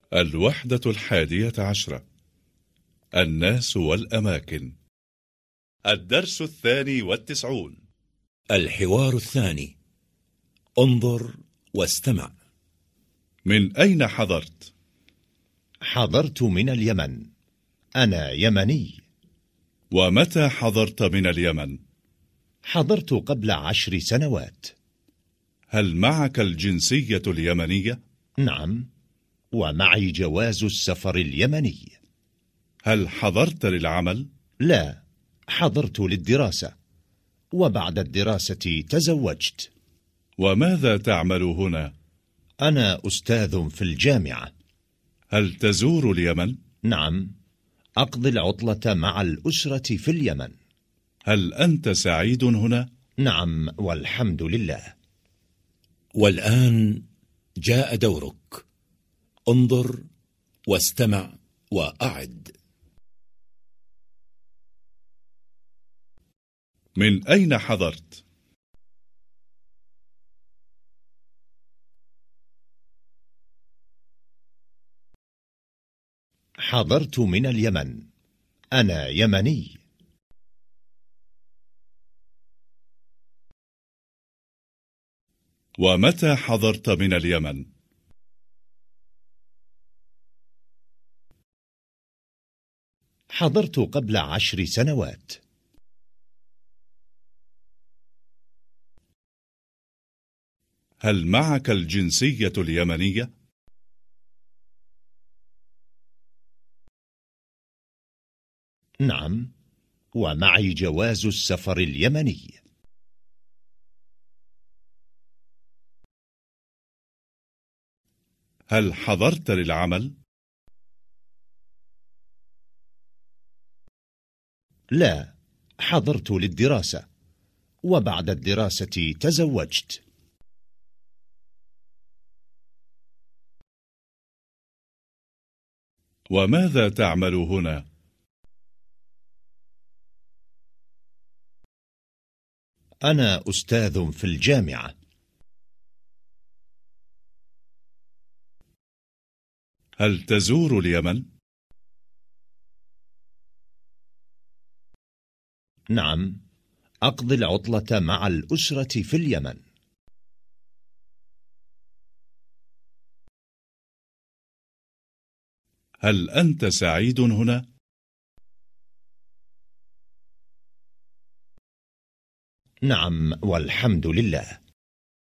الوحدة 11. الناس والأماكن. الدرس 92. الحوار الثاني. انظر واستمع. من أين حضرت؟ حضرت من اليمن. أنا يمني. ومتى حضرت من اليمن؟ حضرت قبل 10 سنوات. هل معك الجنسية اليمنية؟ نعم، ومعي جواز السفر اليمني. هل حضرت للعمل؟ لا، حضرت للدراسة، وبعد الدراسة تزوجت. وماذا تعمل هنا؟ أنا أستاذ في الجامعة. هل تزور اليمن؟ نعم، أقضي العطلة مع الأسرة في اليمن. هل أنت سعيد هنا؟ نعم، والحمد لله. والآن جاء دورك. انظر واستمع وأعد. من أين حضرت؟ حضرت من اليمن. أنا يمني. ومتى حضرت من اليمن؟ حضرت قبل 10 سنوات. هل معك الجنسية اليمنية؟ نعم، ومعي جواز السفر اليمني. هل حضرت للعمل؟ لا، حضرت للدراسة، وبعد الدراسة تزوجت. وماذا تعمل هنا؟ أنا أستاذ في الجامعة. هل تزور اليمن؟ نعم، أقضي العطلة مع الأسرة في اليمن. هل أنت سعيد هنا؟ نعم، والحمد لله.